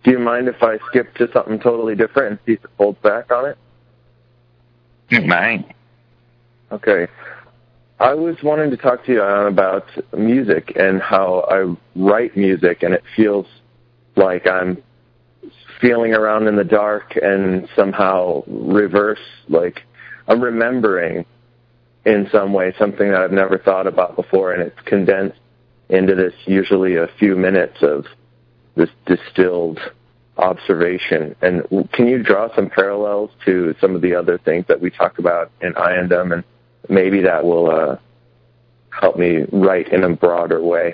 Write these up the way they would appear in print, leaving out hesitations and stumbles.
Do you mind if I skip to something totally different and see if it folds back on it? You might. Okay. I was wanting to talk to you about music and how I write music, and it feels like I'm feeling around in the dark and somehow reverse, like I'm remembering in some way something that I've never thought about before, and it's condensed into this usually a few minutes of this distilled observation. And can you draw some parallels to some of the other things that we talk about in Iandom, and maybe that will help me write in a broader way?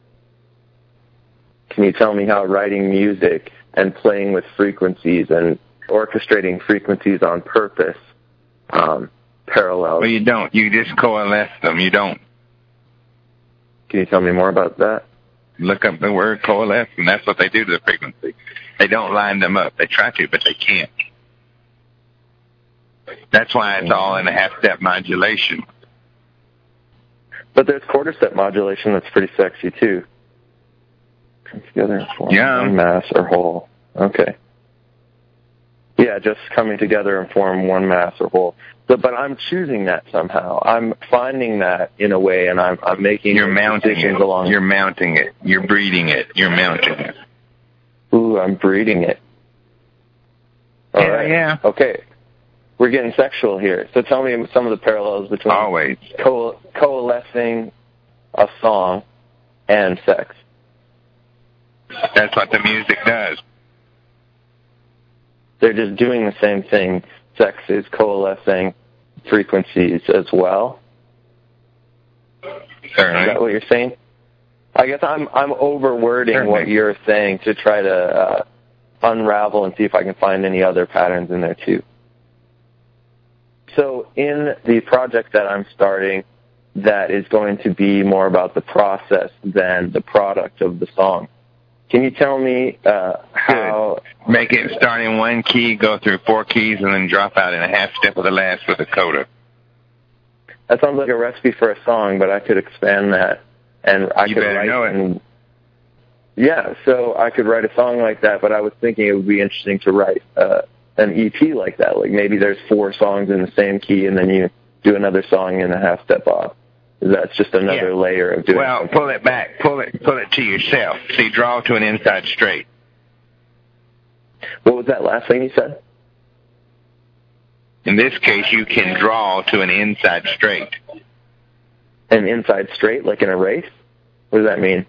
Can you tell me how writing music and playing with frequencies and orchestrating frequencies on purpose parallels? Well, you don't. You just coalesce them. You don't. Can you tell me more about that? Look up the word coalesce, and that's what they do to the frequency. They don't line them up. They try to, but they can't. That's why it's all in a half-step modulation. But there's quarter-step modulation that's pretty sexy, too. Come together and form one mass or whole. Okay. Yeah, just coming together and form one mass or whole. But I'm choosing that somehow. I'm finding that in a way, and I'm making decisions along. You're mounting it. You're breeding it. You're mounting it. Ooh, I'm breeding it. All right. Yeah. Okay. We're getting sexual here. So tell me some of the parallels between always coalescing a song and sex. That's what the music does. They're just doing the same thing. Sex is coalescing frequencies as well. Certainly. Is that what you're saying? I guess I'm overwording what you're saying to try to unravel and see if I can find any other patterns in there too. So in the project that I'm starting, that is going to be more about the process than the product of the song. Can you tell me how... Make it start in one key, go through 4 keys, and then drop out in a half step of the last with a coda. That sounds like a recipe for a song, but I could expand that. And I could write know it. Yeah, so I could write a song like that, but I was thinking it would be interesting to write an EP like that. Like maybe there's 4 songs in the same key, and then you do another song in a half step off. That's just another layer of doing Well, something. pull it back. Pull it to yourself. See, draw to an inside straight. What was that last thing you said? In this case, you can draw to an inside straight. An inside straight, like in a race? What does that mean?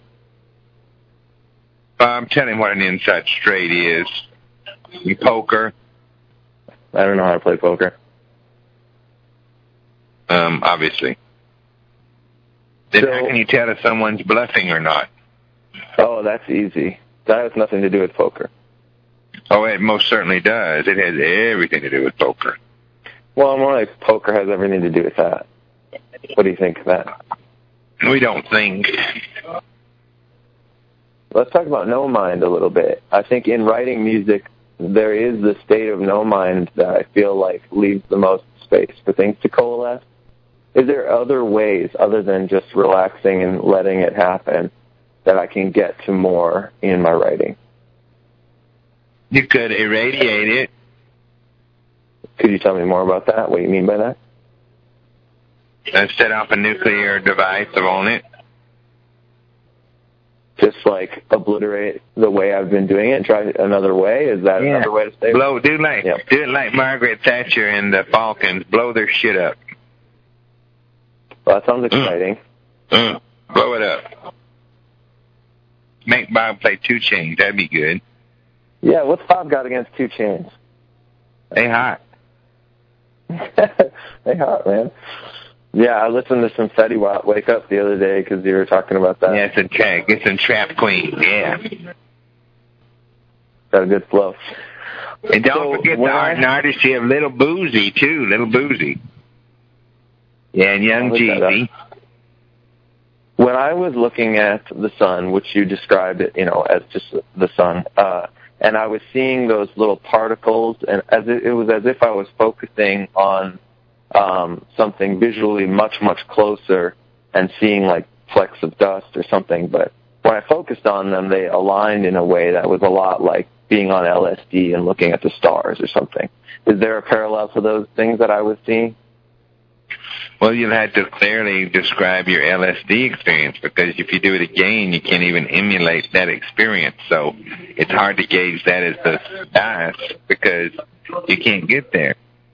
I'm telling you what an inside straight is. In poker. I don't know how to play poker. Obviously. Then how can you tell if someone's bluffing or not? Oh, that's easy. That has nothing to do with poker. Oh, it most certainly does. It has everything to do with poker. Well, more like poker has everything to do with that. What do you think of that? We don't think. Let's talk about no mind a little bit. I think in writing music, there is the state of no mind that I feel like leaves the most space for things to coalesce. Is there other ways other than just relaxing and letting it happen that I can get to more in my writing? You could irradiate it. Could you tell me more about that? What do you mean by that? And set off a nuclear device on it. Just like obliterate the way I've been doing it and try another way? Is that another way to say it? Do it like Margaret Thatcher and the Falcons. Blow their shit up. Well, that sounds exciting. Blow it up. Make Bob play 2 Chainz. That'd be good. Yeah, what's Bob got against 2 Chainz? They hot. They hot, man. Yeah, I listened to some Fetty Wap Wake Up the other day because you were talking about that. Yeah, it's in Trap Queen. Yeah. Got a good flow. And don't forget the art and artistry of Little Boozy, too. Little Boozy. Yeah, and Young Jeezy. When I was looking at the sun, which you described it, as just the sun, and I was seeing those little particles, and it was as if I was focusing on something visually much, much closer and seeing like flecks of dust or something. But when I focused on them, they aligned in a way that was a lot like being on LSD and looking at the stars or something. Is there a parallel to those things that I was seeing? Well, you'll have to clearly describe your LSD experience, because if you do it again, you can't even emulate that experience. So it's hard to gauge that as the dice because you can't get there.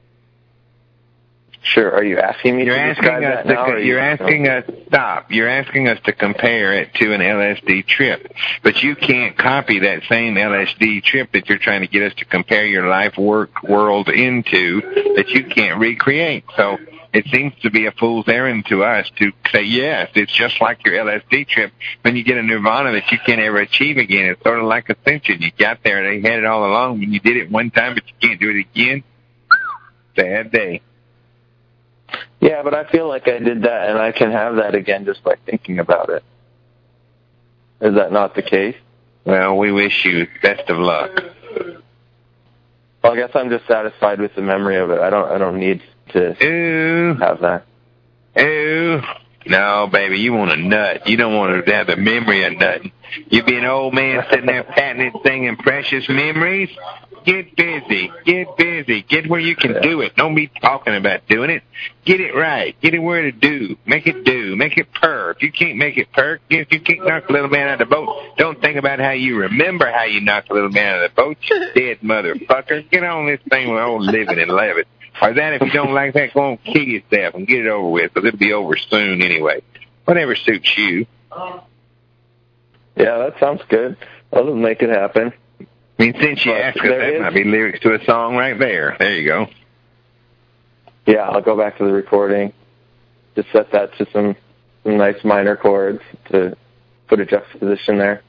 Sure. Are you asking me to describe that now? You're asking us, stop. You're asking us to compare it to an LSD trip. But you can't copy that same LSD trip that you're trying to get us to compare your life work world into that you can't recreate. So it seems to be a fool's errand to us to say, yes, it's just like your LSD trip when you get a nirvana that you can't ever achieve again. It's sort of like ascension. You got there and they had it all along. When you did it one time but you can't do it again, sad day. Yeah, but I feel like I did that, and I can have that again just by thinking about it. Is that not the case? Well, we wish you best of luck. Well, I guess I'm just satisfied with the memory of it. I don't need to have that. Ooh. No, baby, you want a nut. You don't want to have the memory of nothing. You be an old man sitting there patented singing precious memories. Get busy. Get busy. Get where you can do it. Don't be talking about doing it. Get it right. Get it where to do. Make it do. Make it purr. If you can't make it purr, if you can't knock the little man out of the boat, don't think about how you remember how you knocked the little man out of the boat, you dead motherfucker. Get on this thing with old living and live it. Or that, if you don't like that, go on and kill yourself and get it over with, because it'll be over soon anyway. Whatever suits you. Yeah, that sounds good. I'll make it happen. I mean, since you asked us, that might be lyrics to a song right there. There you go. Yeah, I'll go back to the recording. Just set that to some nice minor chords to put a juxtaposition there.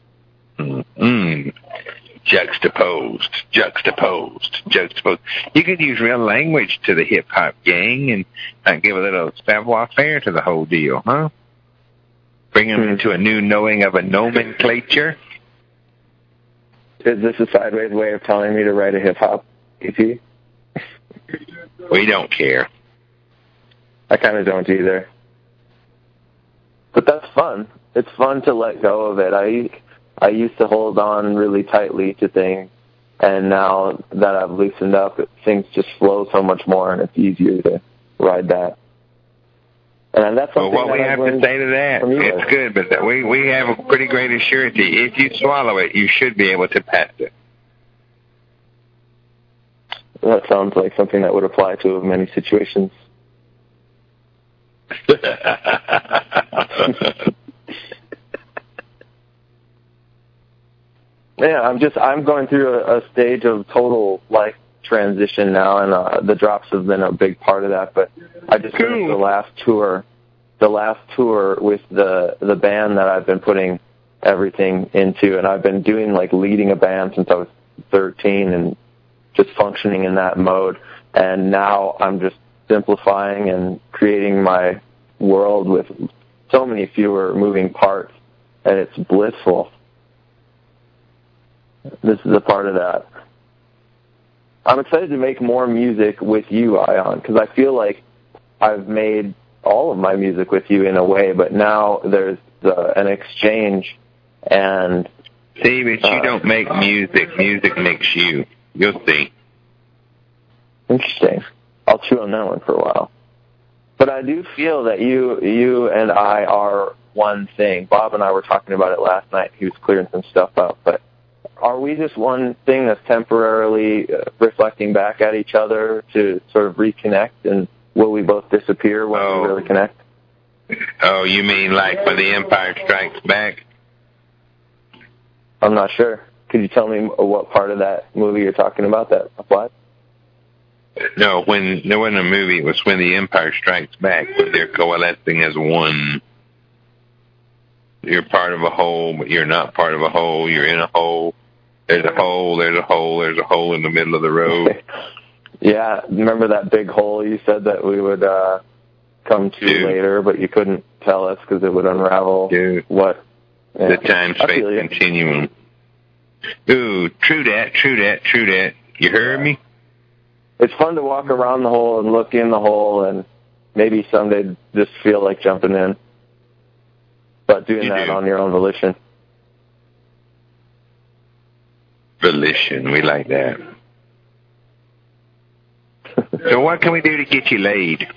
Juxtaposed. You could use real language to the hip-hop gang and give a little savoir-faire to the whole deal, huh? Bring them into a new knowing of a nomenclature. Is this a sideways way of telling me to write a hip-hop EP? We don't care. I kind of don't either. But that's fun. It's fun to let go of it. I used to hold on really tightly to things, and now that I've loosened up, things just flow so much more, and it's easier to ride that. And that's something what we have to say to that, it's good, but we have a pretty great assurance. If you swallow it, you should be able to pass it. That sounds like something that would apply to many situations. Yeah, I'm going through a stage of total life transition now, and the drops have been a big part of that. But I just finished the last tour with the band that I've been putting everything into, and I've been doing like leading a band since I was 13 and just functioning in that mode. And now I'm just simplifying and creating my world with so many fewer moving parts, and it's blissful. This is a part of that. I'm excited to make more music with you, Ion, because I feel like I've made all of my music with you in a way, but now there's an exchange. And see, but you don't make music. Music makes you. You'll see. Interesting. I'll chew on that one for a while. But I do feel that you and I are one thing. Bob and I were talking about it last night. He was clearing some stuff up, but are we just one thing that's temporarily reflecting back at each other to sort of reconnect, and will we both disappear when we really connect? Oh, you mean like when The Empire Strikes Back? I'm not sure. Could you tell me what part of that movie you're talking about that applies? No, there wasn't a movie. It was when The Empire Strikes Back, when they're coalescing as one. You're part of a whole, but you're not part of a whole. You're in a whole. There's a hole, there's a hole, there's a hole in the middle of the road. Yeah, remember that big hole you said that we would come to later, but you couldn't tell us because it would unravel what? Yeah. The time-space continuum. Ooh, true that. You heard me? It's fun to walk around the hole and look in the hole and maybe someday just feel like jumping in. But doing that on your own volition. volition. We like that. So what can we do to get you laid?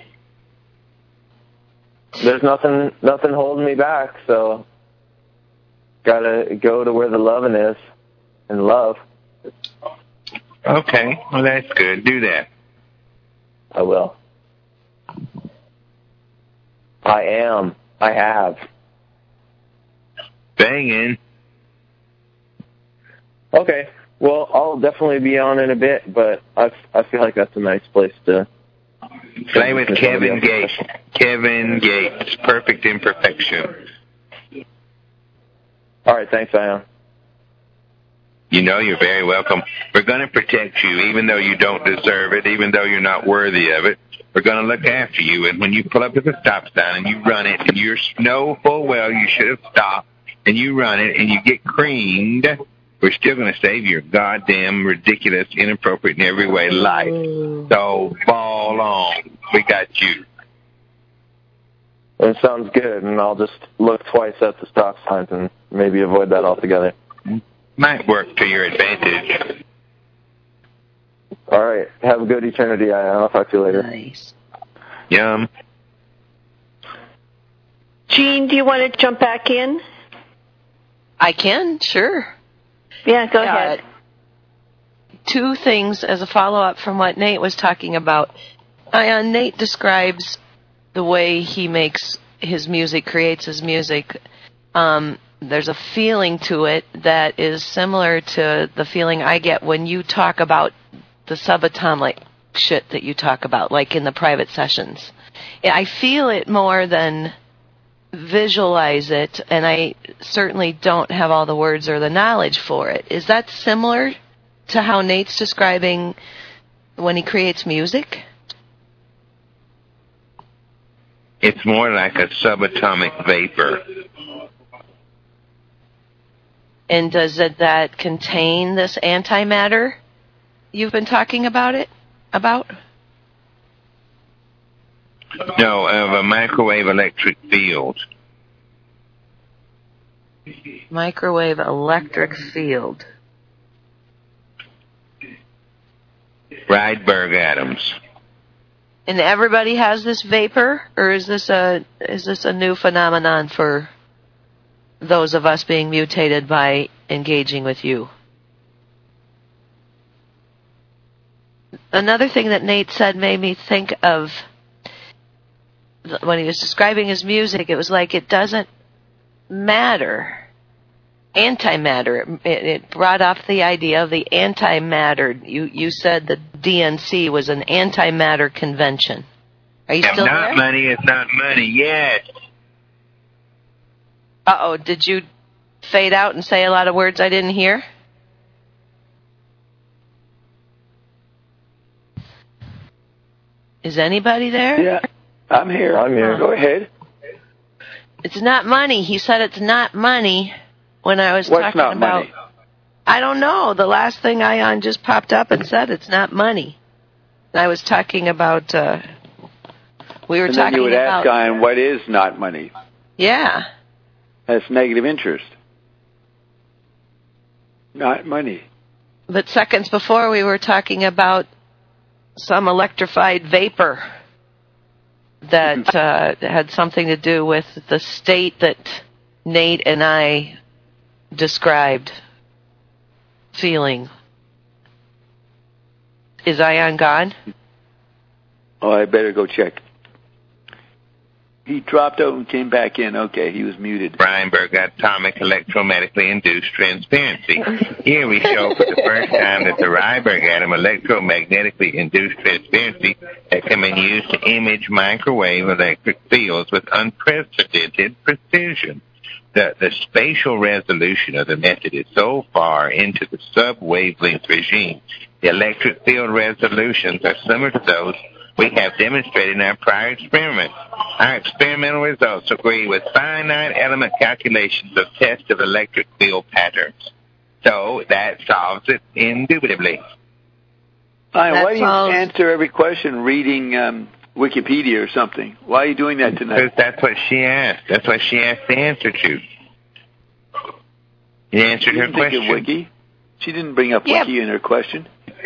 There's nothing holding me back, so gotta go to where the loving is, and love. Okay, well that's good. Do that. I will. I have. Banging. Okay, well, I'll definitely be on in a bit, but I feel like that's a nice place to... Play with Kevin Gates. Kevin Gates. Perfect imperfection. All right, thanks, Ion. You know you're very welcome. We're going to protect you, even though you don't deserve it, even though you're not worthy of it. We're going to look after you, and when you pull up at the stop sign and you run it, and you know full well you should have stopped, and you run it, and you get creamed, we're still going to save your goddamn ridiculous, inappropriate, in every way life. So, ball on. We got you. It sounds good, and I'll just look twice at the stop signs and maybe avoid that altogether. Might work to your advantage. All right. Have a good eternity. I'll talk to you later. Nice. Yum. Jean, do you want to jump back in? I can, sure. Yeah, go ahead. Two things as a follow-up from what Nate was talking about. Nate describes the way he makes his music, creates his music. There's a feeling to it that is similar to the feeling I get when you talk about the subatomic shit that you talk about, like in the private sessions. I feel it more than visualize it, and I certainly don't have all the words or the knowledge for it. Is that similar to how Nate's describing when he creates music? It's more like a subatomic vapor. And does that contain this antimatter you've been talking about? No, of a microwave electric field. Microwave electric field. Rydberg atoms. And everybody has this vapor, or is this a new phenomenon for those of us being mutated by engaging with you? Another thing that Nate said made me think of when he was describing his music, it was like it doesn't matter. Antimatter. It brought up the idea of the antimatter. You said the DNC was an antimatter convention. Are you still not there? Money is not money. Yes. Uh-oh, did you fade out and say a lot of words I didn't hear? Is anybody there? Yeah, I'm here. Go ahead. It's not money. He said it's not money when I was talking about... Money? I don't know. The last thing Ion just popped up and said it's not money. I was talking about... we were and talking then you would about... ask Ion, what is not money? Yeah. That's negative interest. Not money. But seconds before we were talking about some electrified vapor that had something to do with the state that Nate and I described feeling. Is Ion gone? Oh, I better go check. He dropped out and came back in. Okay, he was muted. Rydberg atomic electromagnetically induced transparency. Here we show for the first time that the Rydberg atom electromagnetically induced transparency has been used to image microwave electric fields with unprecedented precision. The spatial resolution of the method is so far into the sub-wavelength regime. The electric field resolutions are similar to those we have demonstrated in our prior experiments. Our experimental results agree with finite element calculations of tests of electric field patterns. So that solves it indubitably. Why do you answer every question reading Wikipedia or something? Why are you doing that tonight? Because that's what she asked. That's what she asked the answer to. You answered her question. Wiki? She didn't bring up Wiki in her question.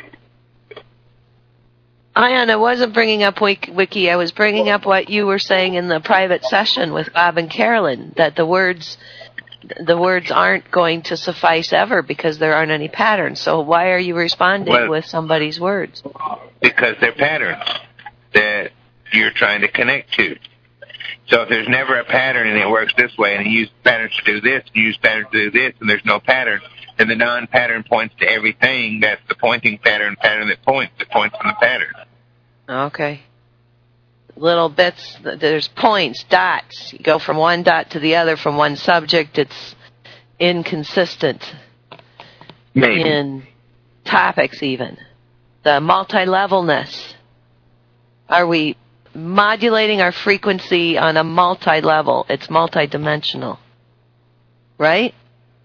Ian, I wasn't bringing up Wiki. I was bringing up what you were saying in the private session with Bob and Carolyn, that the words aren't going to suffice ever because there aren't any patterns. So why are you responding with somebody's words? Because they're patterns that you're trying to connect to. So if there's never a pattern and it works this way, and you use patterns to do this, you use patterns to do this, and there's no pattern, then the non-pattern points to everything. That's the pointing pattern that points from the pattern. Okay. Little bits, there's points, dots. You go from one dot to the other from one subject. It's inconsistent. Maybe. In topics even. The multi-levelness. Are we modulating our frequency on a multi-level? It's multi-dimensional. Right?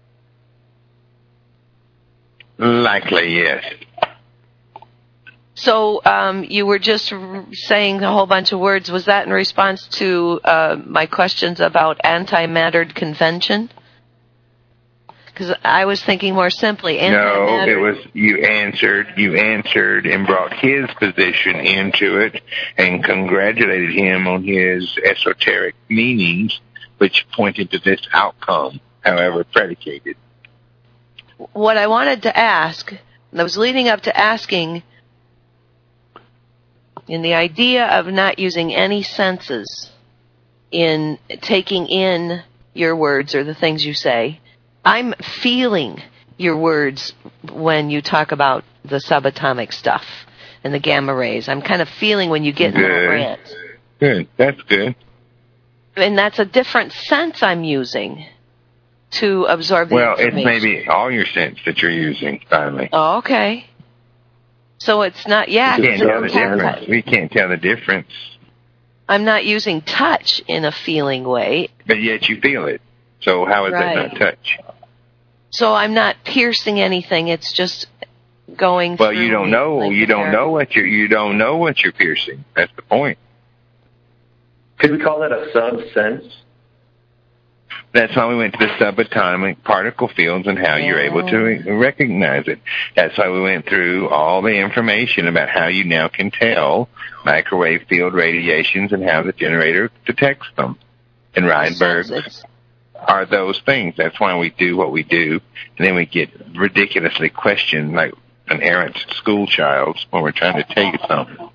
Likely, yes. So you were just saying a whole bunch of words. Was that in response to my questions about antimattered convention? Because I was thinking more simply. No, it was you answered and brought his position into it and congratulated him on his esoteric meanings, which pointed to this outcome, however predicated. What I wanted to ask, I was leading up to asking, in the idea of not using any senses in taking in your words or the things you say, I'm feeling your words when you talk about the subatomic stuff and the gamma rays. I'm kind of feeling when you get in a rant. Good. That's good. And that's a different sense I'm using to absorb the information. Well, it's maybe all your sense that you're using, finally. Oh, okay. So it's not, We can't tell the difference. We can't tell the difference. I'm not using touch in a feeling way. But yet you feel it. So how is that not touch? So I'm not piercing anything. It's just going through. Well, you don't know. You don't know what you're piercing. That's the point. Could we call that a sub-sense? That's why we went to the subatomic particle fields and how you're able to recognize it. That's why we went through all the information about how you now can tell microwave field radiations and how the generator detects them. And Rydberg are those things. That's why we do what we do. And then we get ridiculously questioned like an errant school child when we're trying to tell you something.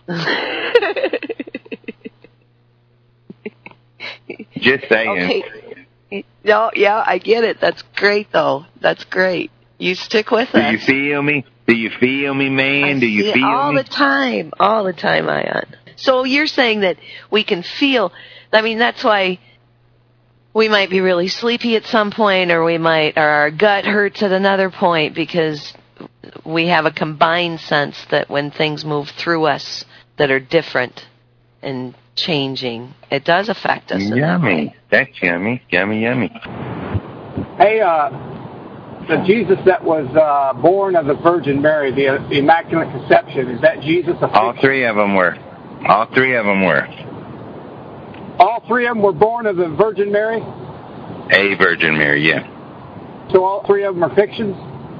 Just saying. Okay. No, yeah, I get it. That's great, though. That's great. You stick with us. Do you feel me? Do you feel me, man? Do you feel me? All the time, Ion. So you're saying that we can feel. I mean, that's why we might be really sleepy at some point, or our gut hurts at another point, because we have a combined sense that when things move through us that are different and changing, it does affect us. Yummy. That's yummy. Yummy, yummy. Hey, the Jesus that was born of the Virgin Mary, the Immaculate Conception, is that Jesus? All three of them were. All three of them were. All three of them were born of the Virgin Mary? A Virgin Mary, yeah. So all three of them are fictions?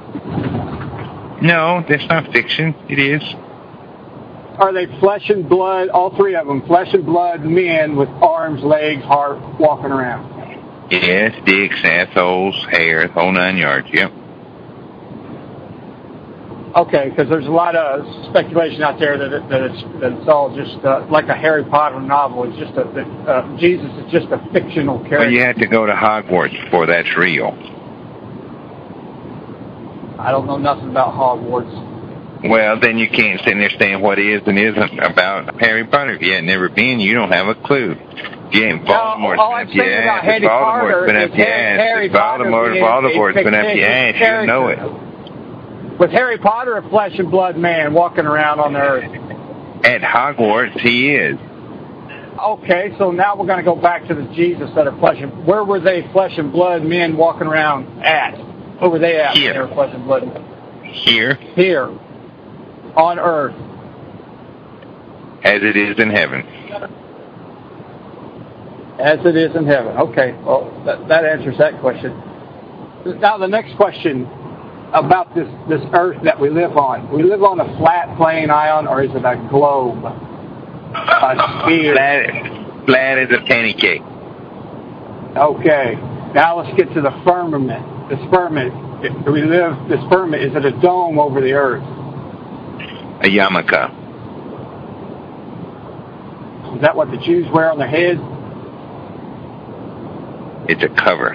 No, that's not fiction. It is. Are they flesh and blood, all three of them, flesh and blood men with arms, legs, heart, walking around? Yes, dicks, assholes, hair, the whole 9 yards, yep. Okay, because there's a lot of speculation out there that it's all just like a Harry Potter novel. It's just Jesus is just a fictional character. Well, you have to go to Hogwarts before that's real. I don't know nothing about Hogwarts. Well, then you can't sit there saying what is and isn't about Harry Potter. If you ain't never been, you don't have a clue. You ain't Voldemort's been up your ass. If Voldemort's been up your ass. If Voldemort's been up your ass, you know it. Was Harry Potter a flesh and blood man walking around on the earth? At Hogwarts, he is. Okay, so now we're going to go back to the Jesus that are flesh and... Where were they flesh and blood men walking around at? Where were they at? Here. When they were flesh and blood? Here. Here. On earth. As it is in heaven. As it is in heaven. Okay, well, that answers that question. Now the next question. about this Earth that we live on. We live on a flat plane, Ion, or is it a globe? A sphere? Flat as a penny cake. Okay. Now let's get to the firmament. This firmament, this firmament, is it a dome over the Earth? A yarmulke. Is that what the Jews wear on their head? It's a cover.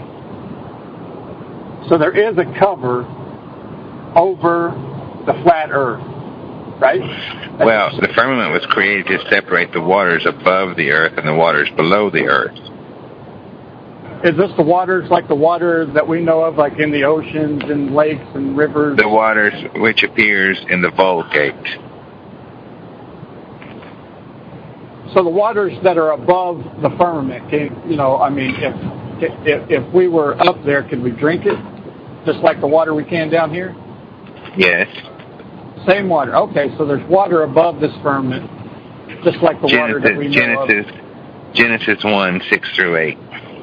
So there is a cover over the flat Earth, right? Well, the firmament was created to separate the waters above the Earth and the waters below the Earth. Is this the waters like the water that we know of, like in the oceans and lakes and rivers? The waters which appears in the Vulgate. So the waters that are above the firmament, if we were up there, could we drink it? Just like the water we can down here? Yes. Same water. Okay, so there's water above this firmament, just like the water that we know of. Genesis 1, 6 through 8.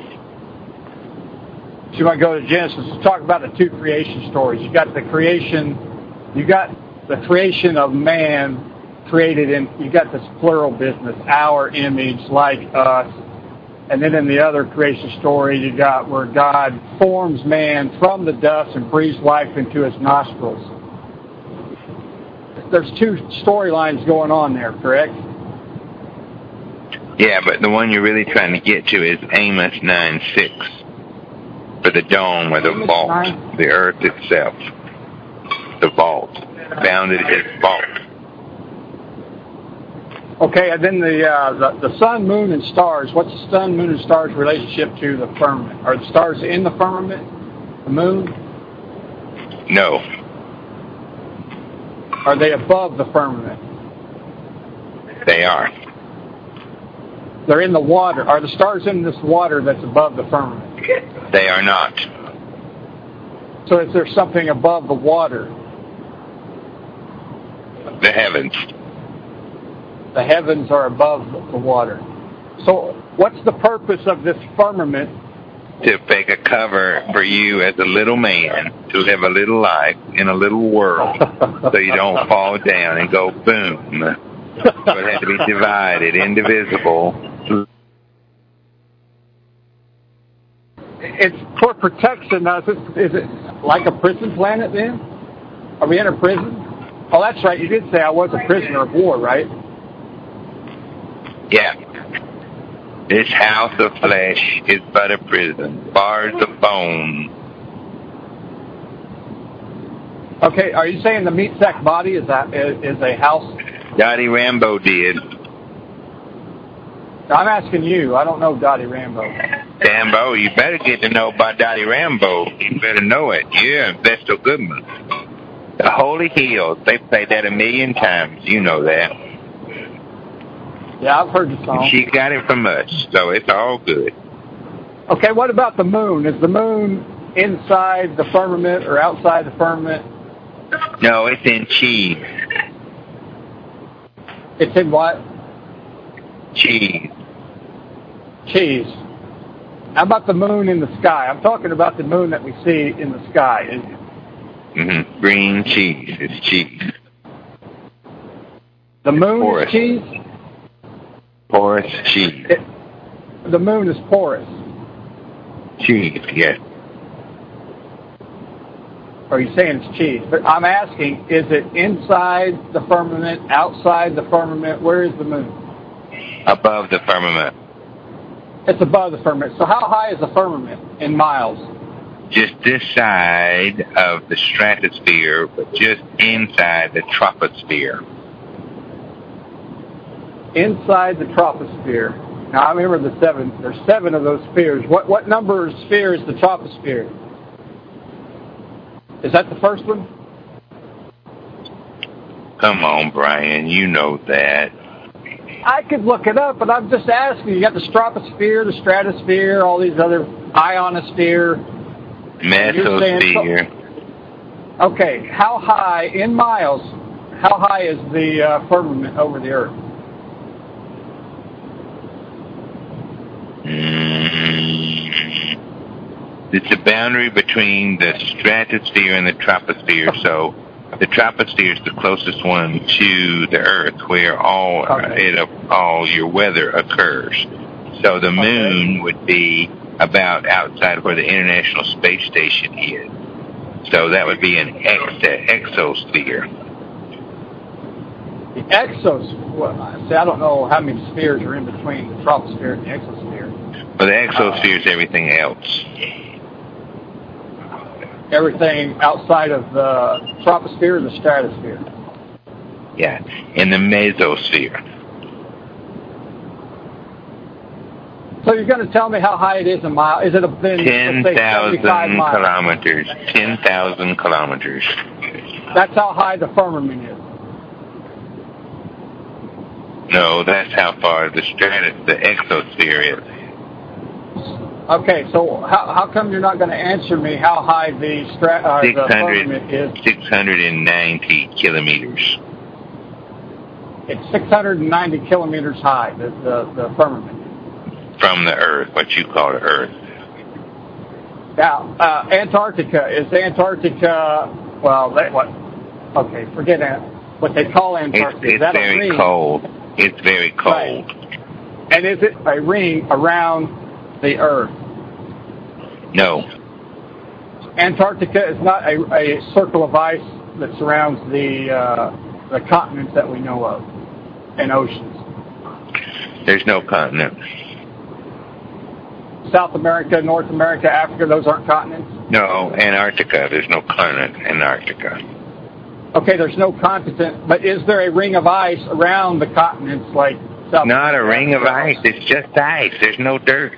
So you want to go to Genesis? Let's talk about the two creation stories. You got the creation of man created in, you got this plural business, our image, like us. And then in the other creation story, you got where God forms man from the dust and breathes life into his nostrils. There's two storylines going on there, correct? Yeah, but the one you're really trying to get to is Amos 9:6. For the dome or the vault, the earth itself. The vault. Founded as vault. Okay, and then the sun, moon, and stars. What's the sun, moon, and stars' relationship to the firmament? Are the stars in the firmament? The moon? No. Are they above the firmament? They are. They're in the water. Are the stars in this water that's above the firmament? They are not. So is there something above the water? The heavens. The heavens are above the water. So what's the purpose of this firmament? To make a cover for you as a little man to live a little life in a little world so you don't fall down and go boom. So it had to be divided, indivisible. It's for protection. Now, is it like a prison planet then? Are we in a prison? Oh, that's right. You did say I was a prisoner of war, right? Yeah. This house of flesh is but a prison, bars of bone. Okay, are you saying the meat sack body is a house? Dottie Rambo did. I'm asking you. I don't know Dottie Rambo. Rambo, you better get to know about Dottie Rambo. You better know it. Yeah, Vestal Goodman. The Holy Hills. They played that 1,000,000 times. You know that. Yeah, I've heard the song. She got it from us, so it's all good. Okay, what about the moon? Is the moon inside the firmament or outside the firmament? No, it's in cheese. It's in what? Cheese. Cheese. How about the moon in the sky? I'm talking about the moon that we see in the sky. Mm-hmm. Green cheese. It's cheese. The moon porous. is cheese? Porous cheese. The moon is porous. Cheese, yes. Are you saying it's cheese? But I'm asking, is it inside the firmament, outside the firmament? Where is the moon? Above the firmament. It's above the firmament. So how high is the firmament in miles? Just this side of the stratosphere, but just inside the troposphere. Inside the troposphere. Now, I remember the seven. There's 7 of those spheres. What number of sphere is the troposphere? Is that the first one? Come on, Brian. You know that. I could look it up, but I'm just asking. You got the troposphere, the stratosphere, all these other ionosphere. Mesosphere. Okay, how high, in miles, how high is the firmament over the Earth? It's the boundary between the stratosphere and the troposphere. So the troposphere is the closest one to the Earth, where all your weather occurs. So the moon would be about outside where the International Space Station is. So that would be an exosphere. The exosphere. Well, see, I don't know how many spheres are in between the troposphere and the exosphere. Well, the exosphere is everything else. Everything outside of the troposphere and the stratosphere. Yeah, in the mesosphere. So you're going to tell me how high it is in miles? Is it 10,000 kilometers. 10,000 kilometers. That's how high the firmament is. No, that's how far the exosphere is. Okay, so how come you're not going to answer me how high the firmament is? 690 kilometers. It's 690 kilometers high, the firmament. From the Earth, what you call the Earth. Now, Antarctica. Is Antarctica, okay, forget that. What they call Antarctica. It's is that very a ring? cold. It's very cold. Right. And is it a ring around the Earth? No. Antarctica is not a circle of ice that surrounds the continents that we know of and oceans. There's no continent. South America, North America, Africa, those aren't continents? No, Antarctica. There's no continent in Antarctica. Okay, there's no continent, but is there a ring of ice around the continents like South Not America, a ring of Africa? ice. It's just ice. There's no dirt.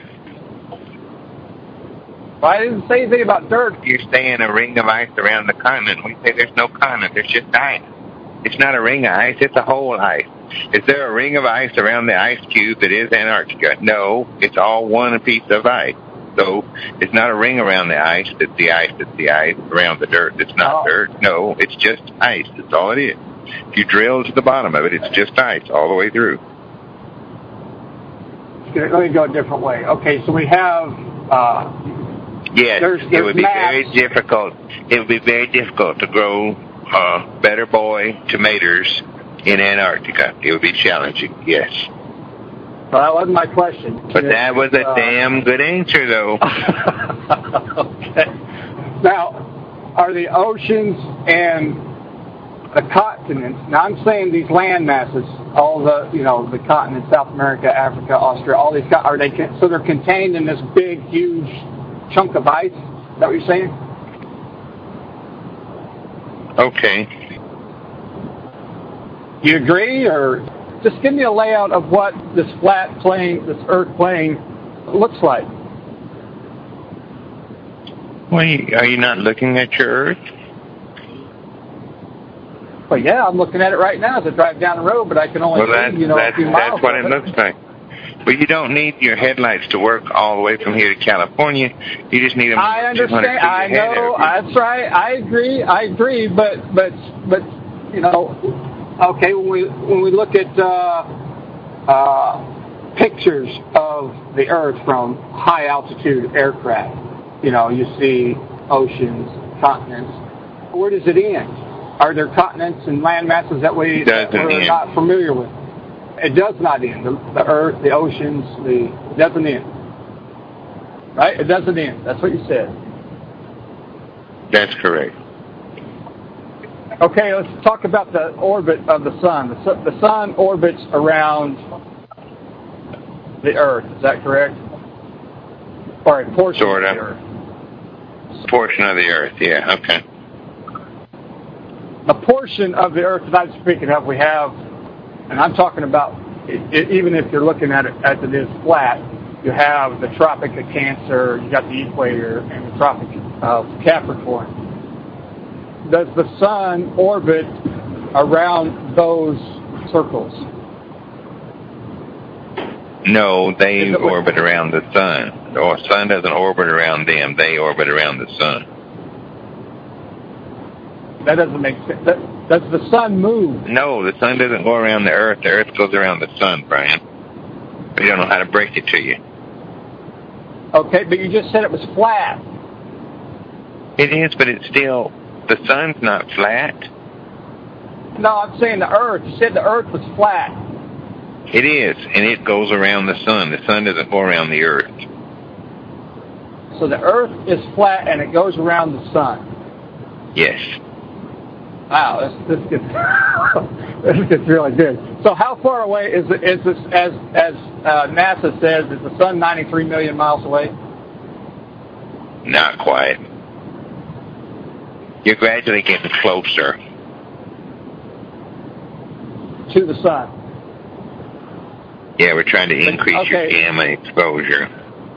Well, I didn't say anything about dirt. You're saying a ring of ice around the continent. We say there's no continent. There's just ice. It's not a ring of ice. It's a whole ice. Is there a ring of ice around the ice cube that is Antarctica? No. It's all one piece of ice. So it's not a ring around the ice that's the ice that's the ice. Around the dirt that's not dirt. No, it's just ice. That's all it is. If you drill to the bottom of it, it's just ice all the way through. Okay, let me go a different way. Okay, so we have... yes, it would be maps. very difficult. It would be very difficult to grow Better Boy tomatoes in Antarctica. It would be challenging, yes. Well, that wasn't my question. But that was a damn good answer, though. Okay. Now, are the oceans and the continents, now I'm saying these land masses, all the continents, South America, Africa, Australia, all these, so they're contained in this big, huge chunk of ice? Is that what you're saying? Okay. You agree, or just give me a layout of what this flat plane, this Earth plane, looks like? Well, are you not looking at your Earth? Well, yeah, I'm looking at it right now as I drive down the road, but I can only see, a few miles. That's what it looks like. But you don't need your headlights to work all the way from here to California. You just need them. I understand. I know. That's right. I agree. But okay. When we look at pictures of the Earth from high altitude aircraft, you see oceans, continents. Where does it end? Are there continents and land masses that we're not familiar with? It does not end. The Earth, the oceans, it doesn't end. Right? It doesn't end. That's what you said. That's correct. Okay, let's talk about the orbit of the sun. The sun orbits around the Earth. Is that correct? Or a portion of the Earth. Portion of the Earth, yeah, okay. A portion of the Earth that I'm speaking of, we have, and I'm talking about, even if you're looking at it as it is flat, you have the Tropic of Cancer, you got the equator, and the Tropic of Capricorn. Does the sun orbit around those circles? No, they orbit around the sun. The sun doesn't orbit around them. They orbit around the sun. That doesn't make sense. Does the sun move? No, the sun doesn't go around the Earth. The Earth goes around the sun, Brian. We don't know how to break it to you. Okay, but you just said it was flat. It is, but it's still, the sun's not flat. No, I'm saying the Earth. You said the Earth was flat. It is, and it goes around the sun. The sun doesn't go around the Earth. So the Earth is flat and it goes around the sun. Yes. Wow, this gets this gets really good. So how far away is this? As NASA says, is the sun 93 million miles away? Not quite. You're gradually getting closer to the sun. Yeah, we're trying to increase your gamma exposure.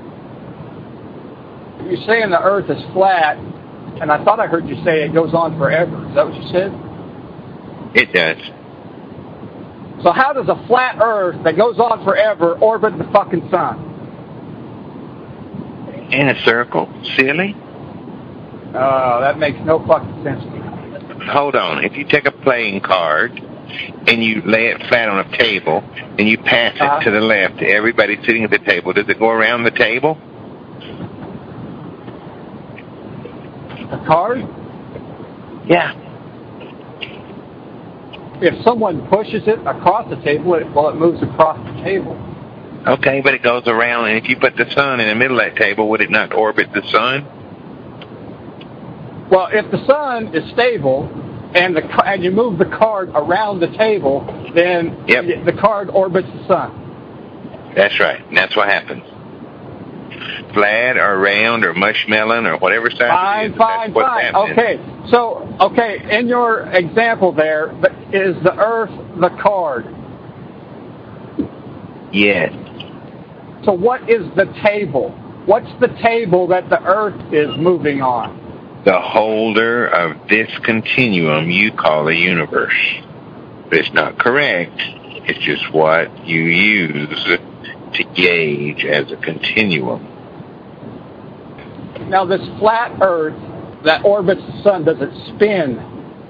You're saying the Earth is flat, and I thought I heard you say it goes on forever. Is that what you said? It does. So how does a flat Earth that goes on forever orbit the fucking sun? In a circle, silly. Oh, that makes no fucking sense to me. Hold on. If you take a playing card and you lay it flat on a table and you pass it to the left to everybody sitting at the table, does it go around the table? A card? Yeah. If someone pushes it across the table, it moves across the table. Okay, but it goes around, and if you put the sun in the middle of that table, would it not orbit the sun? Well, if the sun is stable and you move the card around the table, then the card orbits the sun. That's right. And that's what happens. Flat or round or mushmelon or whatever size it is. Fine. Okay. So, in your example there, is the Earth the card? Yes. So what is the table? What's the table that the Earth is moving on? The holder of this continuum you call a universe. But it's not correct. It's just what you use to gauge as a continuum. Now, this flat Earth that orbits the sun, does it spin?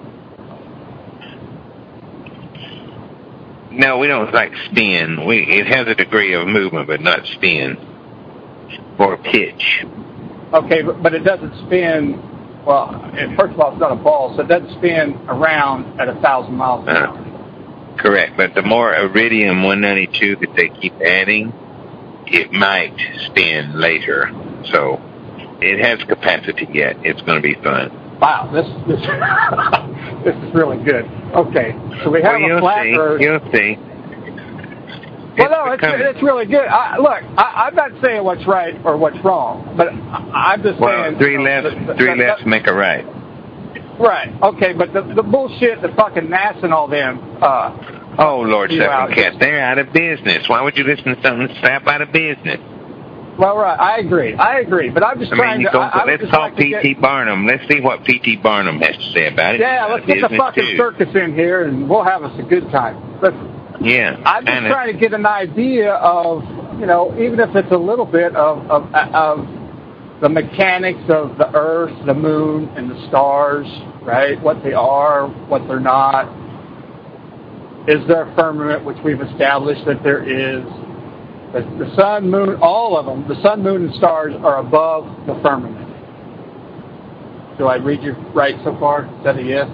No, we don't like spin. It has a degree of movement, but not spin or pitch. Okay, but it doesn't spin. Well, first of all, it's not a ball, so it doesn't spin around at 1,000 miles an hour. Correct, but the more Iridium 192 that they keep adding, it might spin later. So it has capacity yet. It's going to be fun. Wow, this this is really good. Okay, so we have a flat Earth. You'll see. Well, no, it's really good. I'm not saying what's right or what's wrong, but I'm just saying... Three lefts make a right. Right, okay, but the bullshit, the fucking NASA and all them... oh, Lord Second Cat, they're out of business. Why would you listen to something that's slap out of business? Well, right, I agree, but I'm just trying to... Let's call P.T. Barnum. Let's see what P.T. Barnum has to say about it. Yeah, let's get the fucking circus in here, and we'll have us a good time. Yeah. I'm just trying to get an idea of, even if it's a little bit of the mechanics of the Earth, the Moon, and the stars, right? What they are, what they're not. Is there a firmament, which we've established that there is? The sun, moon, all of them, the sun, moon, and stars are above the firmament. Do I read you right so far? Is that a yes?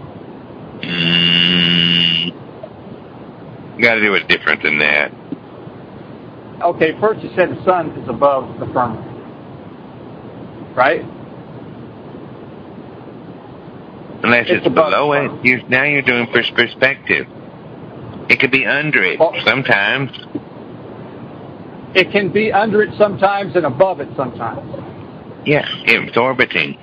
You got to do it different than that. Okay, first you said the sun is above the firmament, right? Unless it's below it. Now you're doing perspective. It could be under it sometimes. It can be under it sometimes and above it sometimes. Yeah, it's orbiting.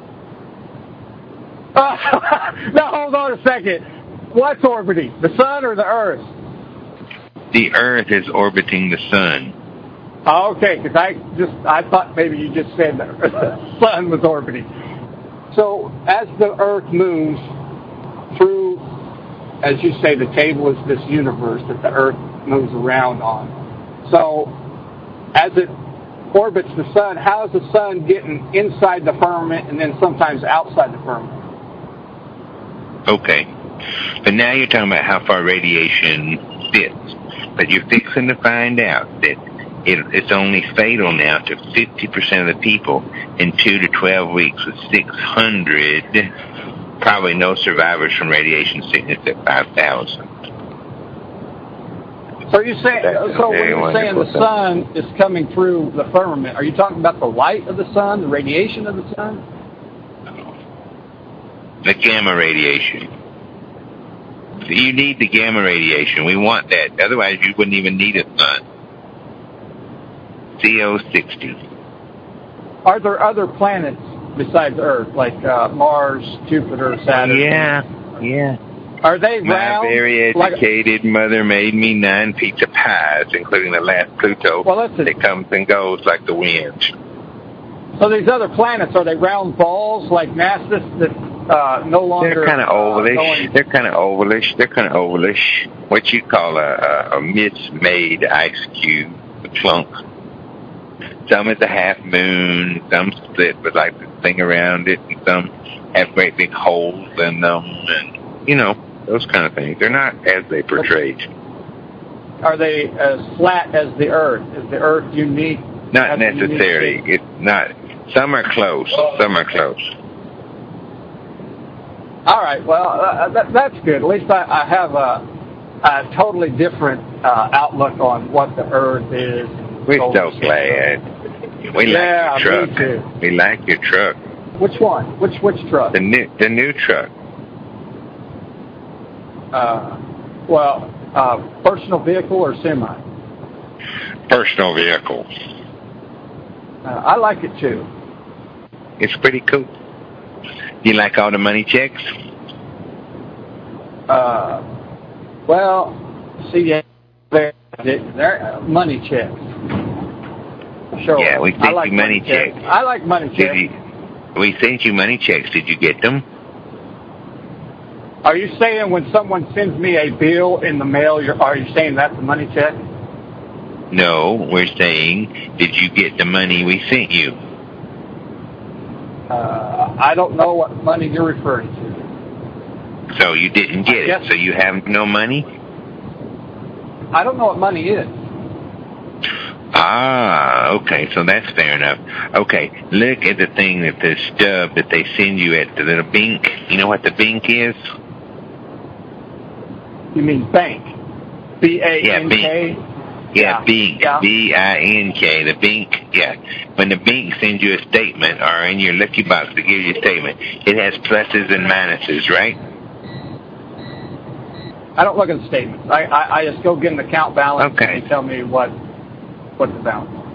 Now, hold on a second. What's orbiting? The sun or the Earth? The Earth is orbiting the sun. Oh, okay, because I thought maybe you just said the sun was orbiting. So as the Earth moves through, as you say, the table is this universe that the Earth moves around on. So as it orbits the sun, how is the sun getting inside the firmament and then sometimes outside the firmament? Okay. But now you're talking about how far radiation fits. But you're fixing to find out that It's only fatal now to 50% of the people in 2 to 12 weeks, with 600, probably no survivors from radiation sickness at 5,000. So when you're saying the sun is coming through the firmament, are you talking about the light of the sun, the radiation of the sun? The gamma radiation. You need the gamma radiation. We want that. Otherwise, you wouldn't even need a sun. CO60. Are there other planets besides Earth, like Mars, Jupiter, Saturn? Yeah. Are they round? My very educated mother made me 9 pizza pies, including the last Pluto that comes and goes like the wind. So these other planets, are they round balls like NASA that no longer... They're kind of ovalish. They're kind of ovalish. What you call a mismade ice cube, a clunk. Some is a half moon, some split with like this thing around it, and some have great big holes in them, and, those kind of things. They're not as they portrayed. Are they as flat as the Earth? Is the Earth unique? Not necessarily. It's not. Some are close. All right. Well, that's good. At least I have a totally different outlook on what the Earth is. We're so glad. We like your truck. Me too. We like your truck. Which one? Which truck? The new truck. Personal vehicle or semi? Personal vehicle. I like it too. It's pretty cool. You like all the money checks? They're money checks. Sure. Yeah, we sent you money checks. I like money checks. We sent you money checks. Did you get them? Are you saying when someone sends me a bill in the mail, are you saying that's a money check? No, we're saying, did you get the money we sent you? I don't know what money you're referring to. So you didn't get it. So you have no money? I don't know what money is. Okay, so that's fair enough. Okay, look at the thing the stub that they send you at the little Bink. You know what the Bink is? You mean bank? B-A-N-K? Yeah, Bink. Yeah. B-I-N-K, the Bink. Yeah. When the Bink sends you a statement, or in your lucky box to give you a statement, it has pluses and minuses, right? I don't look at the statements. I just go get an account balance and you tell me what the balance is.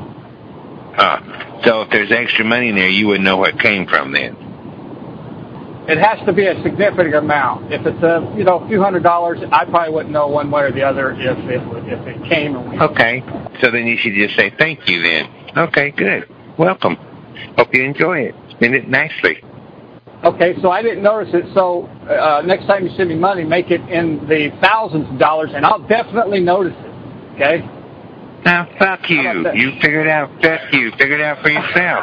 So if there's extra money in there, you wouldn't know what came from then. It has to be a significant amount. If it's a few $100s, I probably wouldn't know one way or the other if it came and went. Okay, so then you should just say thank you then. Okay, good. Welcome. Hope you enjoy it. Spend it nicely. Okay, so I didn't notice it. So next time you send me money, make it in the thousands of dollars, and I'll definitely notice it. Okay. Now, fuck you. You figure it out. Fuck you. Figure it out for yourself.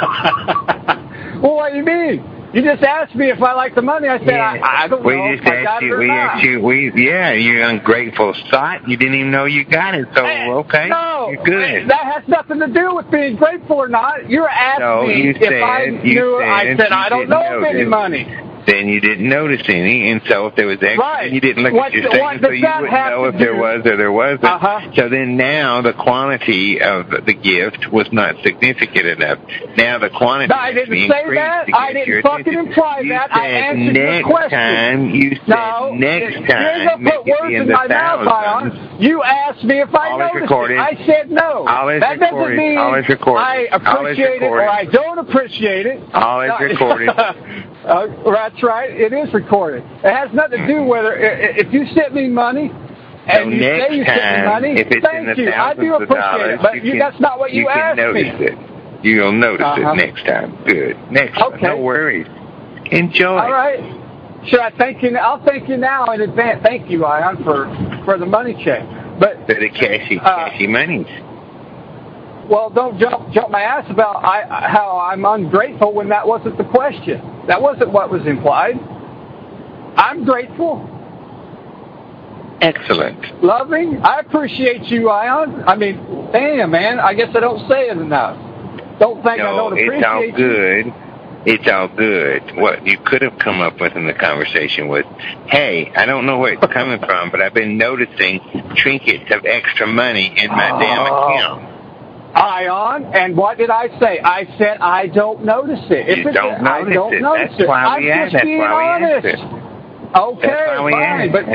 Well, what do you mean? You just asked me if I like the money. I said, I don't know if I got it or not. You ungrateful sot. You didn't even know you got it, so okay. No, you're good. That has nothing to do with being grateful or not. You're asking me if I knew. I said, I don't know of any money. Then you didn't notice any, and so if there was extra, you didn't look at your statement, so you wouldn't know if there was or there wasn't. So then now the quantity of the gift was not significant enough. Now the quantity I didn't say that. I didn't fucking imply that. I answered your question. You said next time. You're going to put words in my mouth, Ion. You asked me if I noticed it. I said no. That doesn't mean I appreciate it or I don't appreciate it. All is recorded. That's right. It is recorded. It has nothing to do whether if you sent me money and you say you sent me money, thank you. I do appreciate it, but that's not what you asked me. You'll notice it next time. Good. Next time. No worries. Enjoy. All right. Should I thank you? I'll thank you now in advance. Thank you, Ion, for the money check. But for the cashy monies. Well, don't jump my ass about how I'm ungrateful when that wasn't the question. That wasn't what was implied. I'm grateful. Excellent. Loving? I appreciate you, Ion. I mean, damn, man. I guess I don't say it enough. Don't think I don't appreciate it's all you. good. It's all good. What you could have come up with in the conversation was, hey, I don't know where it's coming from, but I've been noticing trinkets of extra money in my damn account. Ion, and what did I say? I said I don't notice it. You don't notice it. That's why we asked. That's why we asked it. Okay, fine. But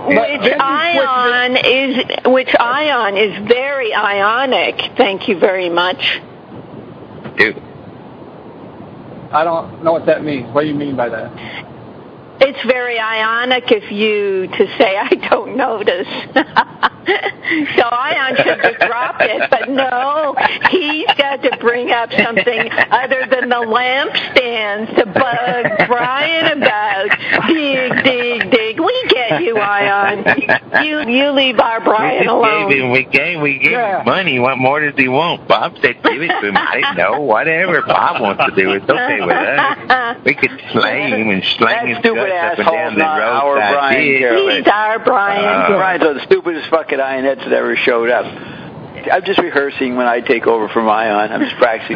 which ion is very ionic. Thank you very much. Dude. I don't know what that means. What do you mean by that? It's very ionic to say I don't notice. So Ion should have dropped it, but no, he's got to bring up something other than the lampstands to bug Brian about. Dig. We get you, Ion. You leave our Brian alone. We gave him money. What more does he want? Bob said give it to him. I didn't know. Whatever Bob wants to do, it's okay with us. We could slay him and slang his guts up and down the road. He's our Brian. Brian's the stupidest fucking Ionettes that ever showed up. I'm just rehearsing when I take over from Ion. I'm just practicing.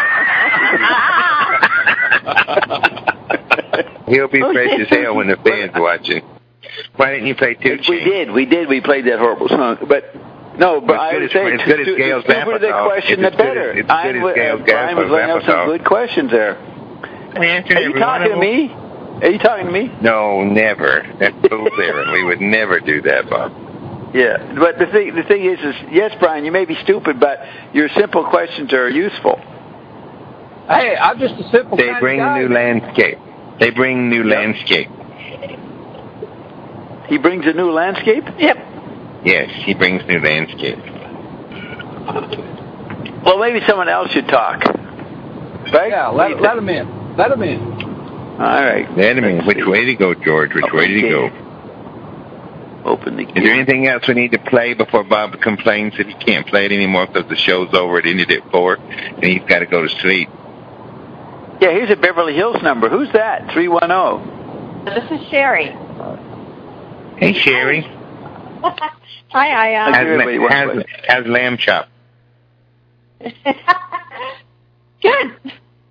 He'll be fresh as hell when the band's watching. Why didn't you play Two Chainz? We did. We played that horrible song. But I would say as good as Gail's the stupider the question, the better. Brian was laying up some good questions there. Are you talking to me? Are you talking to me? No, never. That's Booth Aaron. We would never do that, Bob. Yeah, but the thing is, yes, Brian, you may be stupid, but your simple questions are useful. Hey, I'm just a simple They bring new landscape. They bring new landscape. He brings a new landscape? Yep. Yes, he brings new landscape. Well, maybe someone else should talk. Right? Yeah, let him in. Let him in. All right. Let him in. Which way to go, George? Which way to go? Open the Is there anything else we need to play before Bob complains that he can't play it anymore because the show's over? It ended at 4, and he's got to go to sleep. Yeah, here's a Beverly Hills number. Who's that? 310. This is Sherry. Hey, Sherry. Hi, Ion. How's lamb chop? Good.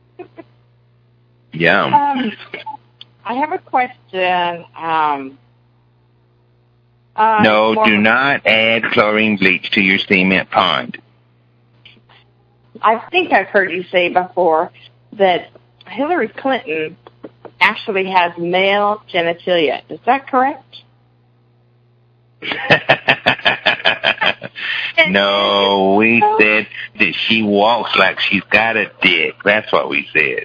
Yum. I have a question. No, do not add chlorine bleach to your cement pond. I think I've heard you say before that Hillary Clinton actually has male genitalia. Is that correct? No, we said that she walks like she's got a dick. That's what we said.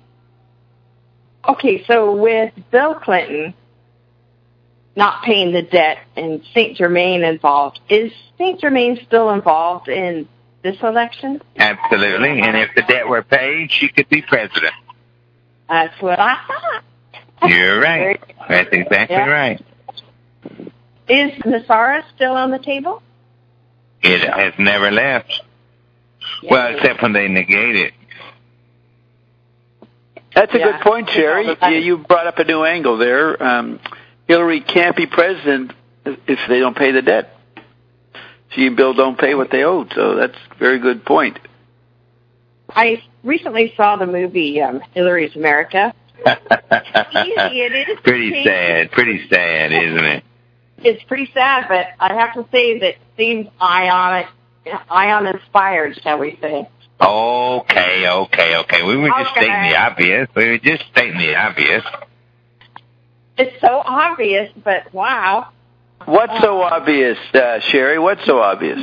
Okay, so with Bill Clinton not paying the debt and St. Germain involved, is St. Germain still involved in this election? Absolutely, and if the debt were paid, she could be president. That's what I thought. You're right. That's exactly right. Is NESARA still on the table? It has never left. Yeah. Well, except when they negate it. That's a good point, Sherry. You brought up a new angle there. Hillary can't be president if they don't pay the debt. She and Bill don't pay what they owed, so that's a very good point. I recently saw the movie Hillary's America. Pretty sad, isn't it? It's pretty sad, but I have to say that it seems Ion inspired, shall we say. Okay. We were just stating the obvious. It's so obvious, but wow. What's so obvious, Sherry? What's so obvious?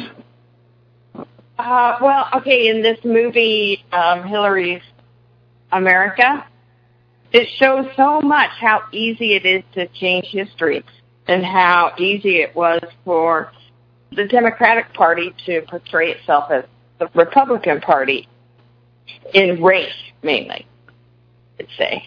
Well, okay, in this movie, Hillary's America, it shows so much how easy it is to change history and how easy it was for the Democratic Party to portray itself as the Republican Party in race, mainly, I'd say.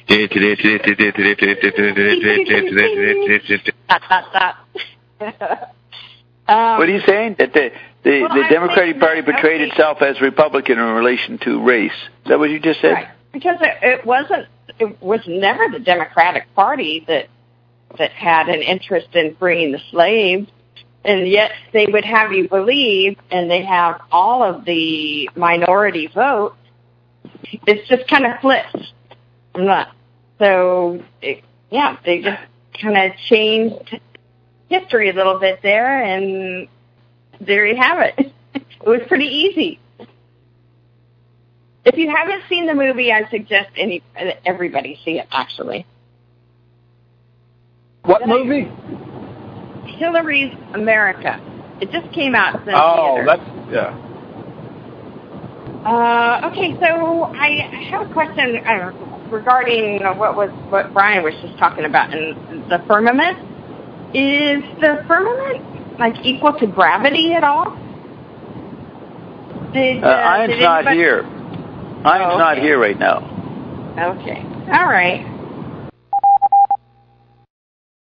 What are you saying? That the Democratic Party portrayed itself as Republican in relation to race. Is that what you just said? Right. Because it was never the Democratic Party that that had an interest in freeing the slaves, and yet they would have you believe, and they have all of the minority vote. It's just kind of flips. So, they just kind of changed history a little bit there, and there you have it. It was pretty easy. If you haven't seen the movie, I suggest everybody see it, actually. What movie? Hillary's America. It just came out in the theater. That's, yeah. Okay, so I have a question regarding what Brian was just talking about in the firmament. Is the firmament like equal to gravity at all? Iron's not here. Iron's not here right now. Okay. All right.